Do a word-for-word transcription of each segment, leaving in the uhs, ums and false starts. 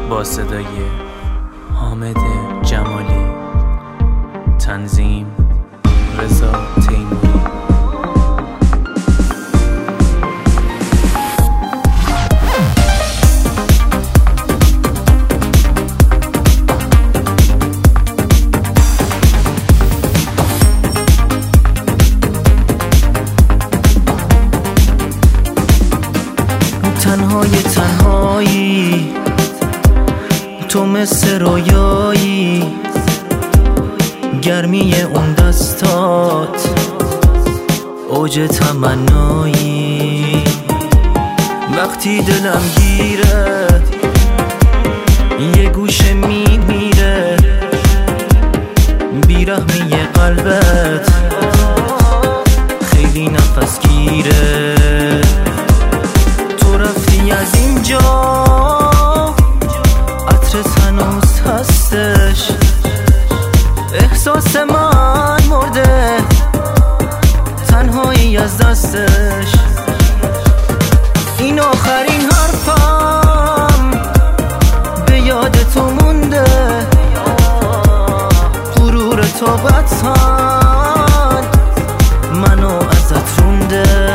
با صدای حامد جمالی، تنظیم رضا تیموری. تنهای تنهایی تو مثل رویایی، گرمی اون دستات اوج تمنایی. وقتی دلم گیره یه گوشه میمیره، بیرحمی قلبت خیلی نفس گیره. تو رفتی از اینجا عطرت هنوز هستش، احساس من مرده تنهایی از دستش. این آخرین حرفم به یاد تو مونده، غرور تو بطن منو ازت رونده.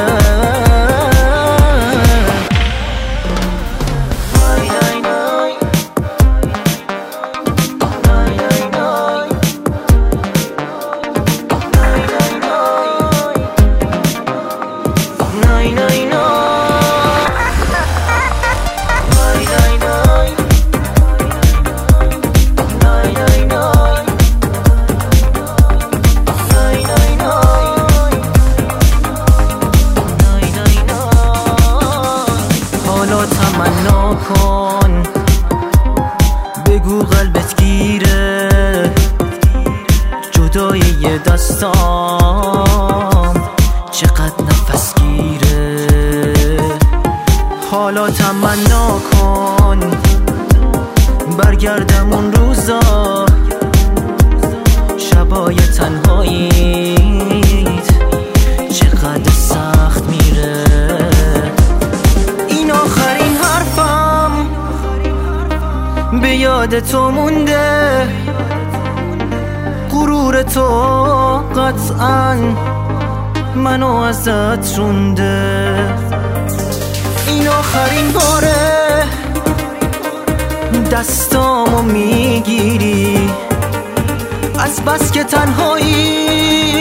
تمنا کن بگو قلبت گیره، جدایی دستام چقدر نفس گیره. حالا تمنا کن برگردم اون روزا، شبای تنهاییت چقدر سخت میره. این آخرین حرفم به یاد تو مونده، غرور تو قطعاً منو ازت رونده. این آخرین باره دستامو میگیری، از بس که تنهایی